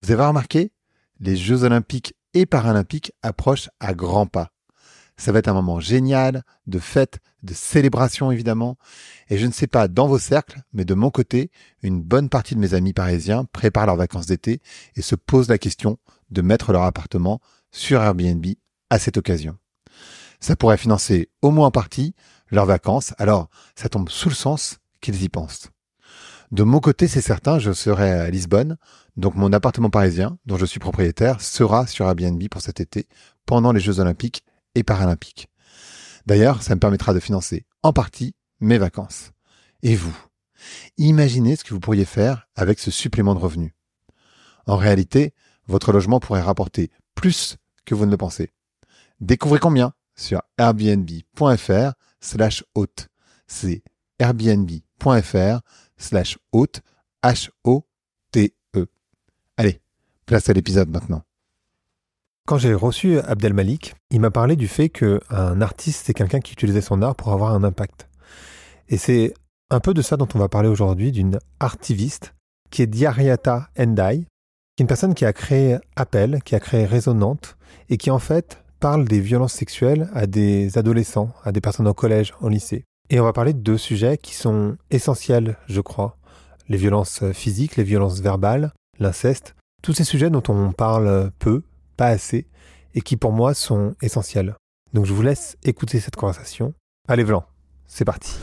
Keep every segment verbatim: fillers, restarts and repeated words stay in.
Vous avez remarqué, les Jeux Olympiques et Paralympiques approchent à grands pas. Ça va être un moment génial, de fête, de célébration évidemment. Et je ne sais pas dans vos cercles, mais de mon côté, une bonne partie de mes amis parisiens préparent leurs vacances d'été et se posent la question de mettre leur appartement sur Airbnb à cette occasion. Ça pourrait financer au moins en partie leurs vacances, alors ça tombe sous le sens qu'ils y pensent. De mon côté, c'est certain, je serai à Lisbonne, donc mon appartement parisien, dont je suis propriétaire, sera sur Airbnb pour cet été, pendant les Jeux Olympiques et Paralympiques. D'ailleurs, ça me permettra de financer en partie mes vacances. Et vous, imaginez ce que vous pourriez faire avec ce supplément de revenus. En réalité, votre logement pourrait rapporter plus que vous ne le pensez. Découvrez combien sur airbnb.fr slash hôte. C'est airbnb.fr slash hôte, H O T E. Allez, place à l'épisode maintenant. Quand j'ai reçu Abdelmalik, il m'a parlé du fait qu'un artiste, c'est quelqu'un qui utilisait son art pour avoir un impact. Et c'est un peu de ça dont on va parler aujourd'hui, d'une artiviste qui est Diariata Ndiaye, qui est une personne qui a créé Appel, qui a créé Résonante, et qui en fait parle des violences sexuelles à des adolescents, à des personnes au collège, au lycée. Et on va parler de deux sujets qui sont essentiels, je crois. Les violences physiques, les violences verbales, l'inceste, tous ces sujets dont on parle peu, pas assez, et qui pour moi sont essentiels. Donc je vous laisse écouter cette conversation. Allez Vlan, c'est parti.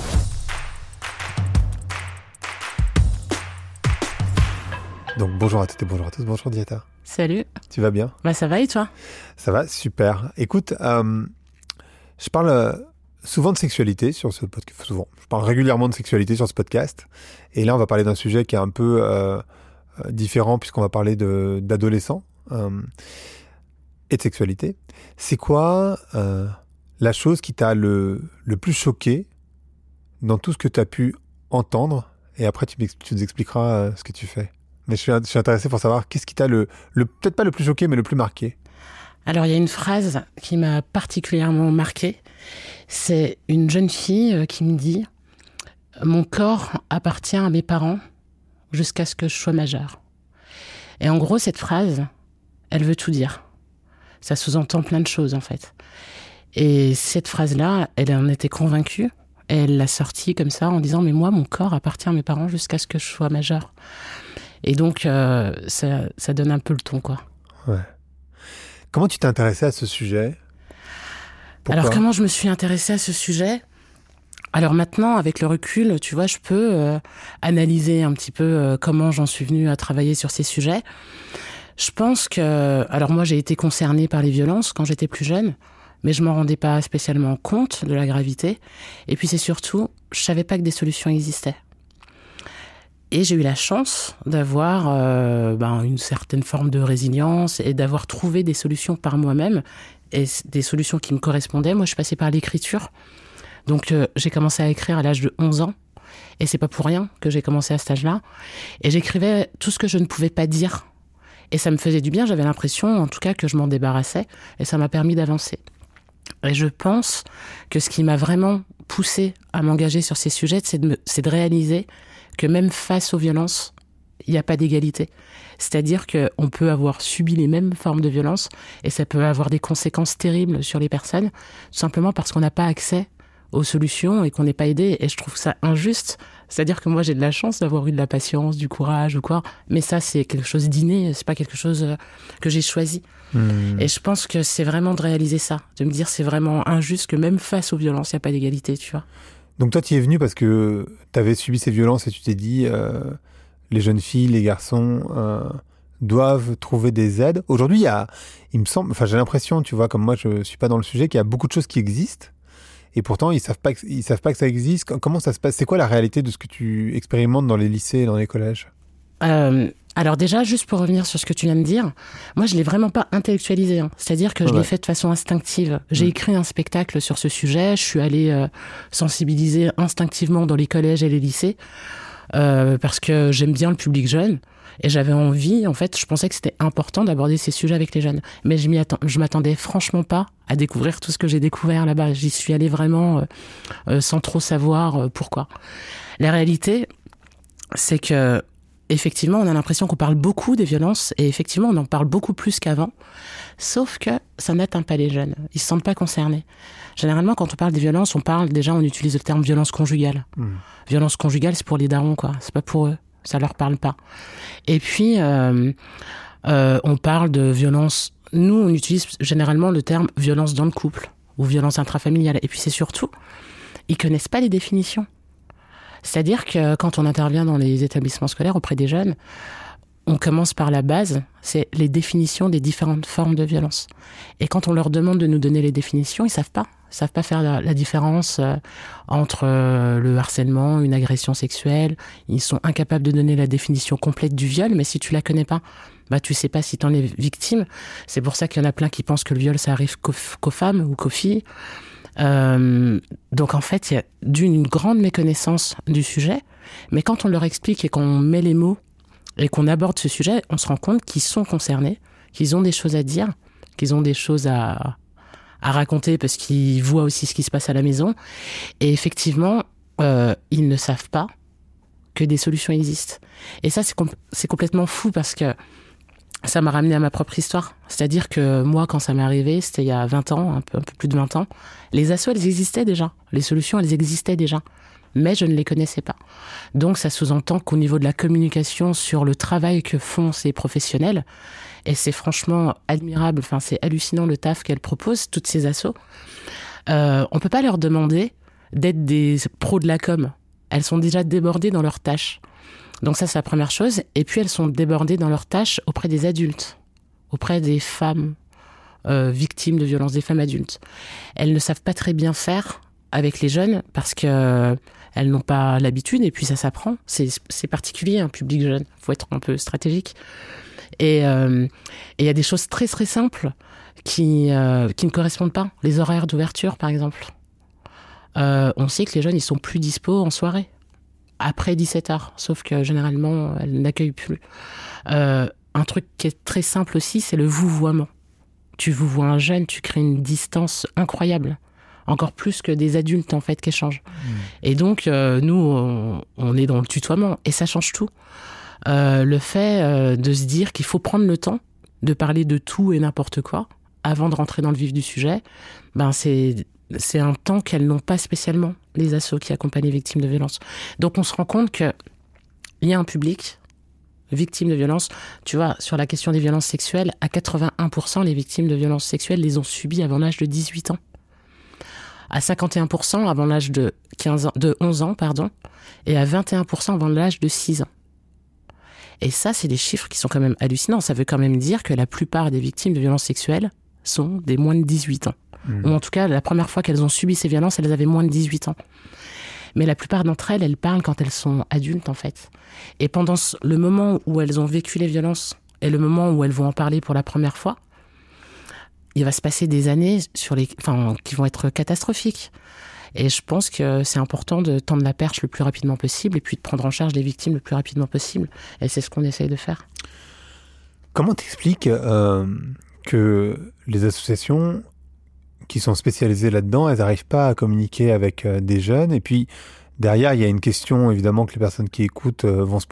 Donc bonjour à toutes et bonjour à tous, bonjour Diata. Salut. Tu vas bien ? Bah ça va et toi ? Ça va, super. Écoute, euh, je parle euh, souvent de sexualité sur ce podcast, souvent, je parle régulièrement de sexualité sur ce podcast, et là on va parler d'un sujet qui est un peu euh, différent puisqu'on va parler de, d'adolescents. Euh, et de sexualité. C'est quoi euh, la chose qui t'a le, le plus choqué dans tout ce que tu as pu entendre, et après tu, tu nous expliqueras euh, ce que tu fais. Mais je suis, je suis intéressé pour savoir qu'est-ce qui t'a le, le peut-être pas le plus choqué mais le plus marqué. Alors il y a une phrase qui m'a particulièrement marquée. C'est une jeune fille qui me dit « Mon corps appartient à mes parents jusqu'à ce que je sois majeure ». Et en gros cette phrase, elle veut tout dire. Ça sous-entend plein de choses, en fait. Et cette phrase-là, elle en était convaincue. Et elle l'a sortie comme ça, en disant « Mais moi, mon corps appartient à mes parents jusqu'à ce que je sois majeure. » Et donc, euh, ça, ça donne un peu le ton, quoi. Ouais. Comment tu t'es intéressée à ce sujet ? Pourquoi ? Alors, comment je me suis intéressée à ce sujet ? Alors maintenant, avec le recul, tu vois, je peux euh, analyser un petit peu euh, comment j'en suis venue à travailler sur ces sujets. Je pense que... Alors moi, j'ai été concernée par les violences quand j'étais plus jeune, mais je m'en rendais pas spécialement compte de la gravité. Et puis c'est surtout, je savais pas que des solutions existaient. Et j'ai eu la chance d'avoir euh, ben, une certaine forme de résilience et d'avoir trouvé des solutions par moi-même, et des solutions qui me correspondaient. Moi, je passais par l'écriture. Donc euh, j'ai commencé à écrire à l'âge de onze ans, et c'est pas pour rien que j'ai commencé à cet âge-là. Et j'écrivais tout ce que je ne pouvais pas dire. Et ça me faisait du bien, j'avais l'impression, en tout cas, que je m'en débarrassais, et ça m'a permis d'avancer. Et je pense que ce qui m'a vraiment poussée à m'engager sur ces sujets, c'est de, me, c'est de réaliser que même face aux violences, il n'y a pas d'égalité. C'est-à-dire qu'on peut avoir subi les mêmes formes de violence, et ça peut avoir des conséquences terribles sur les personnes, tout simplement parce qu'on n'a pas accès aux solutions et qu'on n'est pas aidé. Et je trouve ça injuste. C'est-à-dire que moi, j'ai de la chance d'avoir eu de la patience, du courage ou quoi. Mais ça, c'est quelque chose d'inné. C'est pas quelque chose que j'ai choisi. Mmh. Et je pense que c'est vraiment de réaliser ça. De me dire, c'est vraiment injuste que même face aux violences, il n'y a pas d'égalité, tu vois. Donc toi, tu y es venu parce que tu avais subi ces violences et tu t'es dit, euh, les jeunes filles, les garçons euh, doivent trouver des aides. Aujourd'hui, il y a, il me semble, enfin j'ai l'impression, tu vois, comme moi, je suis pas dans le sujet, qu'il y a beaucoup de choses qui existent. Et pourtant, ils savent pas, ils savent pas que ça existe. Comment ça se passe ? C'est quoi la réalité de ce que tu expérimentes dans les lycées et dans les collèges ? euh, Alors déjà, juste pour revenir sur ce que tu viens de dire, moi, je l'ai vraiment pas intellectualisé. Hein. C'est-à-dire que je ouais. l'ai fait de façon instinctive. J'ai mmh. écrit un spectacle sur ce sujet. Je suis allée euh, sensibiliser instinctivement dans les collèges et les lycées euh, parce que j'aime bien le public jeune. Et j'avais envie, en fait, je pensais que c'était important d'aborder ces sujets avec les jeunes. Mais je m'y atten- je m'attendais franchement pas à découvrir tout ce que j'ai découvert là-bas. J'y suis allée vraiment euh, euh, sans trop savoir euh, pourquoi. La réalité, c'est que effectivement, on a l'impression qu'on parle beaucoup des violences et effectivement, on en parle beaucoup plus qu'avant. Sauf que ça n'atteint pas les jeunes. Ils se sentent pas concernés. Généralement, quand on parle des violences, on parle déjà, on utilise le terme violence conjugale. Mmh. Violence conjugale, c'est pour les darons, quoi. C'est pas pour eux. Ça leur parle pas. Et puis, euh, euh, on parle de violence. Nous, on utilise généralement le terme violence dans le couple ou violence intrafamiliale. Et puis, c'est surtout, ils connaissent pas les définitions. C'est-à-dire que quand on intervient dans les établissements scolaires auprès des jeunes, on commence par la base, c'est les définitions des différentes formes de violence. Et quand on leur demande de nous donner les définitions, ils savent pas. Ils savent pas faire la, la différence euh, entre euh, le harcèlement, une agression sexuelle. Ils sont incapables de donner la définition complète du viol, mais si tu la connais pas, bah tu sais pas si t'en es victime. C'est pour ça qu'il y en a plein qui pensent que le viol, ça arrive qu'aux, qu'aux femmes ou qu'aux filles. Euh, donc en fait, il y a d'une une grande méconnaissance du sujet, mais quand on leur explique et qu'on met les mots et qu'on aborde ce sujet, on se rend compte qu'ils sont concernés, qu'ils ont des choses à dire, qu'ils ont des choses à, à raconter parce qu'ils voient aussi ce qui se passe à la maison. Et effectivement, euh, ils ne savent pas que des solutions existent. Et ça, c'est, com- c'est complètement fou parce que ça m'a ramené à ma propre histoire. C'est-à-dire que moi, quand ça m'est arrivé, c'était il y a vingt ans, un peu, un peu plus de vingt ans, les assos, elles existaient déjà. Les solutions, elles existaient déjà. Mais je ne les connaissais pas. Donc, ça sous-entend qu'au niveau de la communication sur le travail que font ces professionnels, et c'est franchement admirable, enfin, c'est hallucinant le taf qu'elles proposent, toutes ces assos, euh, on peut pas leur demander d'être des pros de la com. Elles sont déjà débordées dans leurs tâches. Donc ça, c'est la première chose. Et puis, elles sont débordées dans leurs tâches auprès des adultes, auprès des femmes euh, victimes de violences, des femmes adultes. Elles ne savent pas très bien faire avec les jeunes parce que euh, elles n'ont pas l'habitude et puis ça s'apprend. C'est, c'est particulier, un public jeune. Il faut être un peu stratégique. Et euh, il y a des choses très, très simples qui, euh, qui ne correspondent pas. Les horaires d'ouverture, par exemple. Euh, on sait que les jeunes, ils sont plus dispo en soirée. Après dix-sept heures, sauf que généralement, elles n'accueillent plus. Euh, un truc qui est très simple aussi, c'est le vouvoiement. Tu vouvoies un jeune, tu crées une distance incroyable. Encore plus que des adultes, en fait, qui échangent. Mmh. Et donc, euh, nous, on, on est dans le tutoiement, et ça change tout. Euh, le fait euh, de se dire qu'il faut prendre le temps de parler de tout et n'importe quoi, avant de rentrer dans le vif du sujet, ben c'est... c'est un temps qu'elles n'ont pas spécialement, les assos qui accompagnent les victimes de violences. Donc on se rend compte qu'il y a un public victime de violences. Tu vois, sur la question des violences sexuelles, à quatre-vingt-un pour cent, les victimes de violences sexuelles les ont subies avant l'âge de dix-huit ans. À cinquante et un pour cent avant l'âge de, quinze ans, de onze ans, pardon, et à vingt et un pour cent avant l'âge de six ans. Et ça, c'est des chiffres qui sont quand même hallucinants. Ça veut quand même dire que la plupart des victimes de violences sexuelles sont des moins de dix-huit ans. Mmh. Ou en tout cas, la première fois qu'elles ont subi ces violences, elles avaient moins de dix-huit ans. Mais la plupart d'entre elles, elles parlent quand elles sont adultes, en fait. Et pendant le moment où elles ont vécu les violences et le moment où elles vont en parler pour la première fois, il va se passer des années sur les, enfin, qui vont être catastrophiques. Et je pense que c'est important de tendre la perche le plus rapidement possible et puis de prendre en charge les victimes le plus rapidement possible. Et c'est ce qu'on essaye de faire. Comment t'expliques euh, que les associations qui sont spécialisées là-dedans, elles n'arrivent pas à communiquer avec euh, des jeunes? Et puis, derrière, il y a une question, évidemment, que les personnes qui écoutent euh, vont se